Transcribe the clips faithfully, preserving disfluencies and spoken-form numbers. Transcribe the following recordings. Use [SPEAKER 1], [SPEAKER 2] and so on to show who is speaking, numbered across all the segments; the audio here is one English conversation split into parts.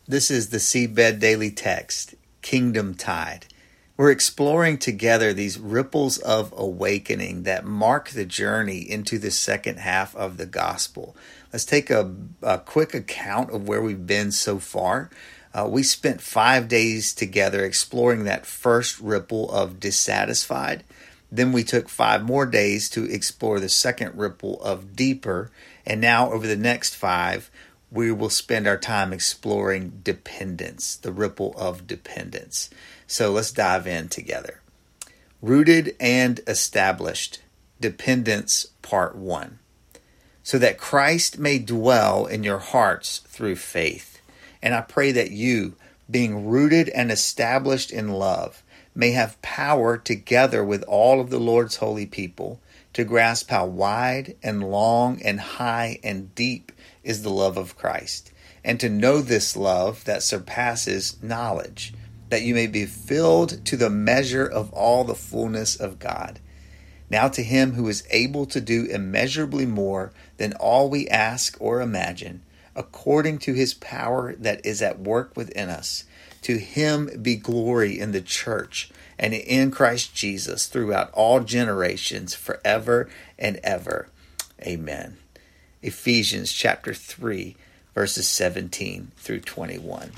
[SPEAKER 1] This is the Seedbed Daily Text, Kingdom Tide. We're exploring together these ripples of awakening that mark the journey into the second half of the gospel. Let's take a, a quick account of where we've been so far. Uh, we spent five days together exploring that first ripple of dissatisfied. Then we took five more days to explore the second ripple of deeper. And now over the next five, we will spend our time exploring dependence, the ripple of dependence. So let's dive in together. Rooted and established, dependence, part one. So that Christ may dwell in your hearts through faith. And I pray that you, being rooted and established in love, may have power together with all of the Lord's holy people to grasp how wide and long and high and deep is the love of Christ, and to know this love that surpasses knowledge, that you may be filled to the measure of all the fullness of God. Now to him who is able to do immeasurably more than all we ask or imagine, according to his power that is at work within us, to him be glory in the church and in Christ Jesus throughout all generations, forever and ever. Amen. Ephesians chapter three, verses seventeen through twenty-one.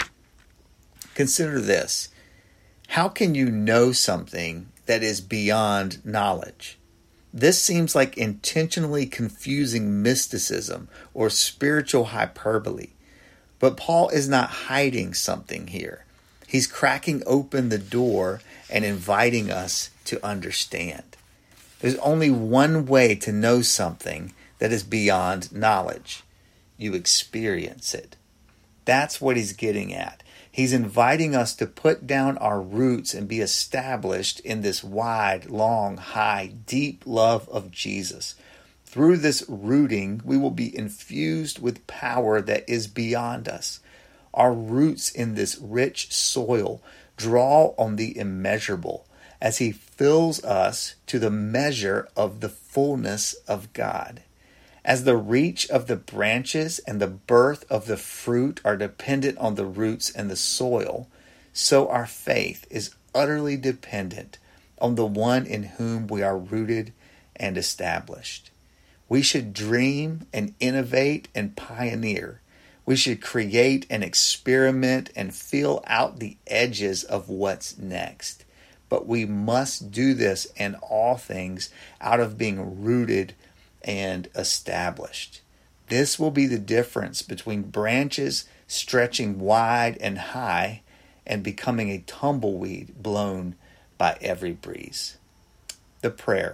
[SPEAKER 1] Consider this. How can you know something that is beyond knowledge? This seems like intentionally confusing mysticism or spiritual hyperbole. But Paul is not hiding something here. He's cracking open the door and inviting us to understand. There's only one way to know something that is beyond knowledge. You experience it. That's what he's getting at. He's inviting us to put down our roots and be established in this wide, long, high, deep love of Jesus. Through this rooting, we will be infused with power that is beyond us. Our roots in this rich soil draw on the immeasurable as he fills us to the measure of the fullness of God. As the reach of the branches and the birth of the fruit are dependent on the roots and the soil, so our faith is utterly dependent on the one in whom we are rooted and established. We should dream and innovate and pioneer. We should create and experiment and feel out the edges of what's next. But we must do this in all things out of being rooted and established. This will be the difference between branches stretching wide and high and becoming a tumbleweed blown by every breeze. The prayer.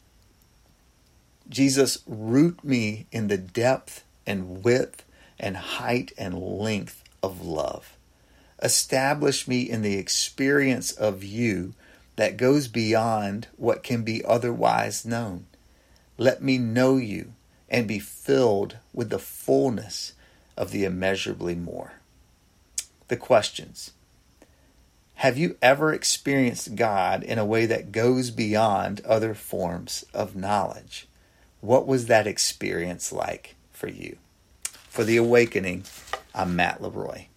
[SPEAKER 1] Jesus, root me in the depth and width and height and length of love. Establish me in the experience of you that goes beyond what can be otherwise known. Let me know you and be filled with the fullness of the immeasurably more. The questions. Have you ever experienced God in a way that goes beyond other forms of knowledge? What was that experience like for you? For The Awakening, I'm Matt Leroy.